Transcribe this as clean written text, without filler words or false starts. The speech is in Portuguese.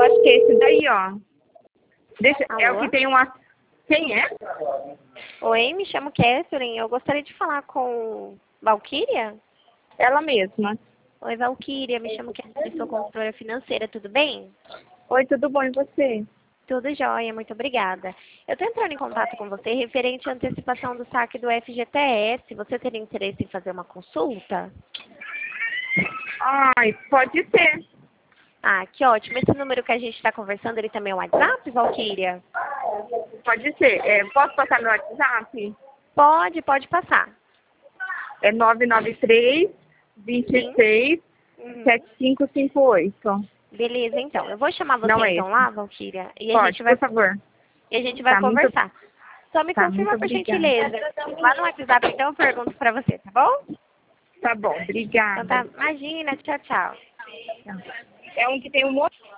acho que é esse daí, ó. Deixa, é o Alô? que tem uma... Quem é? Oi, me chamo Catherine. Eu gostaria de falar com Valquíria. Ela mesma. Oi, Valquíria. Me chamo Catherine, sou consultora financeira. Tudo bem? Oi, tudo bom, e você? Tudo jóia, muito obrigada. Eu estou entrando em contato com você referente à antecipação do saque do FGTS. Você teria interesse em fazer uma consulta? Ai, pode ser. Ah, que ótimo. Esse número que a gente está conversando, ele também é um WhatsApp, Valquíria? Pode ser. Posso passar meu WhatsApp? Pode passar. É 993 Sim. 26 Uhum. 7558. Beleza, então. Eu vou chamar você Não é então esse. lá, Valquíria, Pode, por favor. e a gente vai Tá, muito, conversar. Só me tá, muito confirma por obrigada. gentileza. Lá no WhatsApp, então, eu pergunto pra você, tá bom? Tá bom, Então tá, obrigada. imagina, tchau, tchau. É um que tem um monte